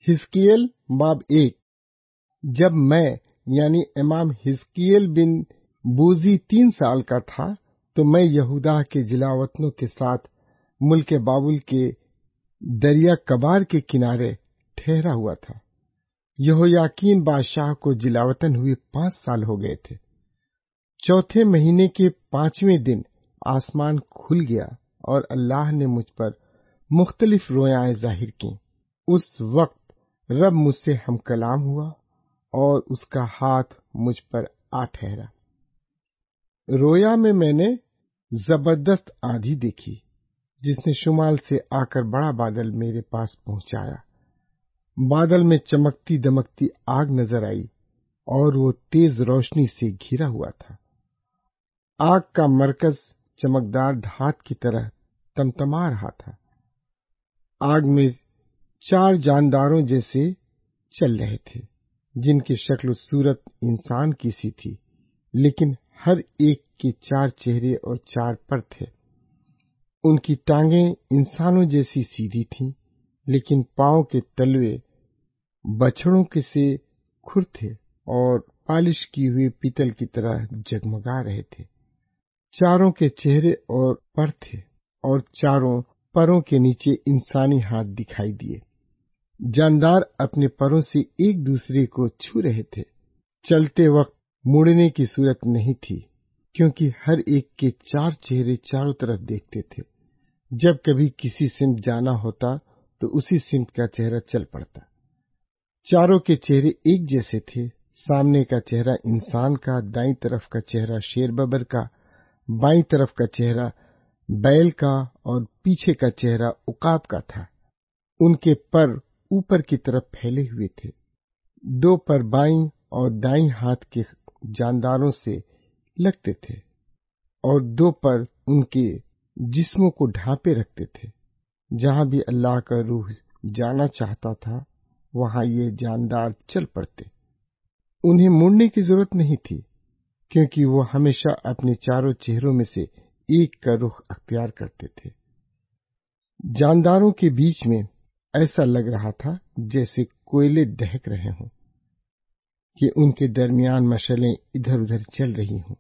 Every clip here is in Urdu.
حزقیل باب 1۔ جب میں یعنی امام حزقیل بن بوزی 3 سال کا تھا تو میں یہودا کے جلاوطنوں کے ساتھ ملک بابل کے دریا کبار کے کنارے ٹھہرا ہوا تھا۔ یہویاکین بادشاہ کو جلاوطن ہوئے 5 سال ہو گئے تھے۔ چوتھے مہینے کے 5ویں دن آسمان کھل گیا اور اللہ نے مجھ پر مختلف رویائیں ظاہر کیں۔ اس وقت رب مجھ سے ہم کلام ہوا اور اس کا ہاتھ مجھ پر آ ٹھہرا۔ رویا میں نے زبردست آندھی دیکھی جس نے شمال سے آ کر بڑا بادل میرے پاس پہنچایا۔ بادل میں چمکتی دمکتی آگ نظر آئی اور وہ تیز روشنی سے گھرا ہوا تھا۔ آگ کا مرکز چمکدار دھات کی طرح تمتما رہا تھا۔ آگ میں 4 جانداروں جیسے چل رہے تھے جن کی شکل و صورت انسان کی سی تھی، لیکن ہر ایک کے 4 چہرے اور 4 پر تھے۔ ان کی ٹانگیں انسانوں جیسی سیدھی تھیں، لیکن پاؤں کے تلوے بچھڑوں کے سے کھر تھے اور پالش کی ہوئی پیتل کی طرح جگمگا رہے تھے۔ چاروں کے چہرے اور پر تھے اور چاروں پروں کے نیچے انسانی ہاتھ دکھائی دیے۔ جاندار اپنے پروں سے ایک دوسرے کو چھو رہے تھے۔ چلتے وقت مڑنے کی صورت نہیں تھی، کیونکہ ہر ایک کے 4 چہرے چاروں طرف دیکھتے تھے۔ جب کبھی کسی سمت جانا ہوتا تو اسی سمت کا چہرہ چل پڑتا۔ چاروں کے چہرے ایک جیسے تھے۔ سامنے کا چہرہ انسان کا، دائیں طرف کا چہرہ شیر ببر کا، بائیں طرف کا چہرہ بیل کا اور پیچھے کا چہرہ عقاب کا تھا۔ ان کے پر اوپر کی طرف پھیلے ہوئے تھے۔ 2 پر بائیں اور دائیں ہاتھ کے جانداروں سے لگتے تھے اور 2 پر ان کے جسموں کو ڈھانپے رکھتے تھے۔ جہاں بھی اللہ کا روح جانا چاہتا تھا وہاں یہ جاندار چل پڑتے۔ انہیں مڑنے کی ضرورت نہیں تھی، کیونکہ وہ ہمیشہ اپنے چاروں چہروں میں سے ایک کا رخ اختیار کرتے تھے۔ جانداروں کے بیچ میں ایسا لگ رہا تھا جیسے کوئلے دہک رہے ہوں، کہ ان کے درمیان مشعلیں ادھر ادھر چل رہی ہوں۔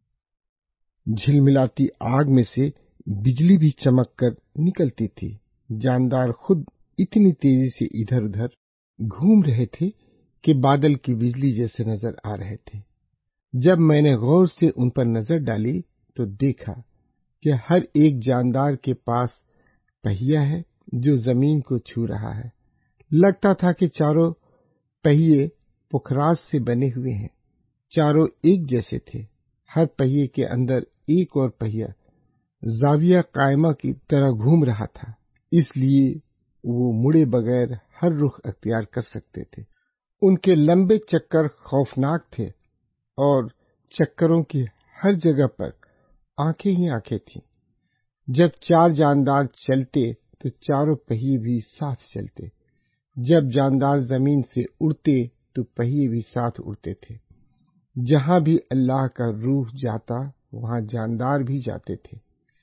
جھلملاتی آگ میں سے بجلی بھی چمک کر نکلتی تھی۔ جاندار خود اتنی تیزی سے ادھر ادھر گھوم رہے تھے کہ بادل کی بجلی جیسے نظر آ رہے تھے۔ جب میں نے غور سے ان پر نظر ڈالی تو دیکھا کہ ہر ایک جاندار کے پاس پہیا ہے جو زمین کو چھو رہا ہے۔ لگتا تھا کہ چاروں پہیے پکھراج سے بنے ہوئے ہیں۔ چاروں ایک جیسے تھے۔ ہر پہیے کے اندر ایک اور پہیا زاویہ قائمہ کی طرح گھوم رہا تھا، اس لیے وہ مڑے بغیر ہر رخ اختیار کر سکتے تھے۔ ان کے لمبے چکر خوفناک تھے اور چکروں کی ہر جگہ پر آنکھیں ہی آنکھیں تھیں۔ جب 4 جاندار چلتے تو چاروں پہیے بھی ساتھ چلتے۔ جب جاندار زمین سے اڑتے تو پہیے بھی ساتھ اڑتے تھے۔ جہاں بھی اللہ کا روح جاتا وہاں جاندار بھی جاتے تھے۔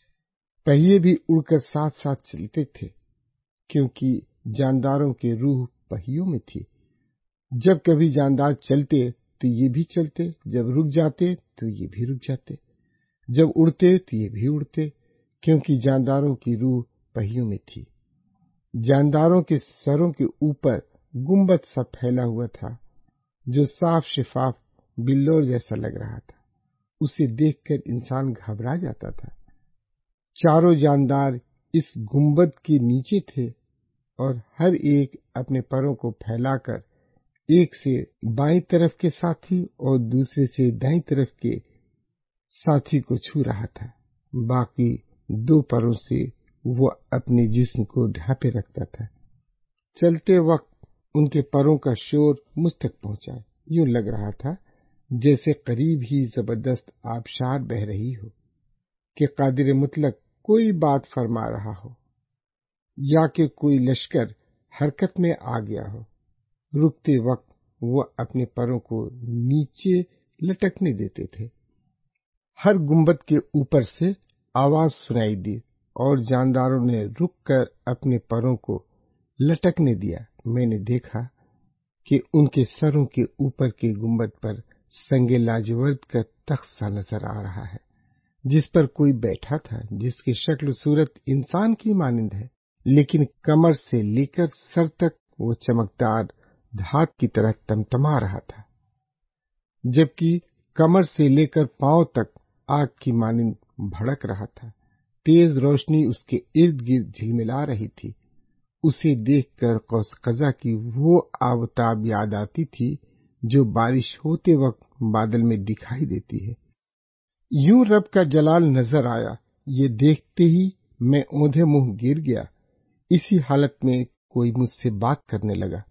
پہیے بھی اڑ کر ساتھ ساتھ چلتے تھے، کیونکہ جانداروں کے روح پہیوں میں تھی۔ جب کبھی جاندار چلتے تو یہ بھی چلتے، جب رک جاتے تو یہ بھی رک جاتے، جب اڑتے تو یہ بھی اڑتے، کیونکہ جانداروں کی روح پہیوں میں تھی۔ جانداروں کے سروں کے اوپر گنبد سا پھیلا ہوا تھا جو صاف شفاف بلور جیسا لگ رہا تھا۔ اسے دیکھ کر انسان گھبرا جاتا تھا۔ چاروں جاندار اس گنبد کے نیچے تھے اور ہر ایک اپنے پروں کو پھیلا کر ایک سے بائیں طرف کے ساتھی اور دوسرے سے دائیں طرف کے ساتھی کو چھو رہا تھا۔ باقی 2 پروں سے وہ اپنے جسم کو ڈھانپے رکھتا تھا۔ چلتے وقت ان کے پروں کا شور مجھ تک پہنچا۔ یوں لگ رہا تھا جیسے قریب ہی زبردست آبشار بہہ رہی ہو، کہ قادر مطلق کوئی بات فرما رہا ہو، یا کہ کوئی لشکر حرکت میں آ گیا ہو۔ رکتے وقت وہ اپنے پروں کو نیچے لٹکنے دیتے تھے۔ ہر گنبد کے اوپر سے آواز سنائی دی اور جانداروں نے رک کر اپنے پروں کو لٹکنے دیا میں نے دیکھا کہ ان کے سروں کے اوپر کے گنبد پر سنگ لاجورد کا تخت سا نظر آ رہا ہے، جس پر کوئی بیٹھا تھا، جس کی شکل و صورت انسان کی مانند ہے، لیکن کمر سے لے کر سر تک وہ چمکدار دھات کی طرح تمتما رہا تھا، جبکہ کمر سے لے کر پاؤں تک آگ کی مانند بھڑک رہا تھا۔ تیز روشنی اس کے ارد گرد جھلملا رہی تھی۔ اسے دیکھ کر قوس قزح کی وہ آفتاب یاد آتی تھی جو بارش ہوتے وقت بادل میں دکھائی دیتی ہے۔ یوں رب کا جلال نظر آیا، یہ دیکھتے ہی میں اوندھے منہ گر گیا۔ اسی حالت میں کوئی مجھ سے بات کرنے لگا۔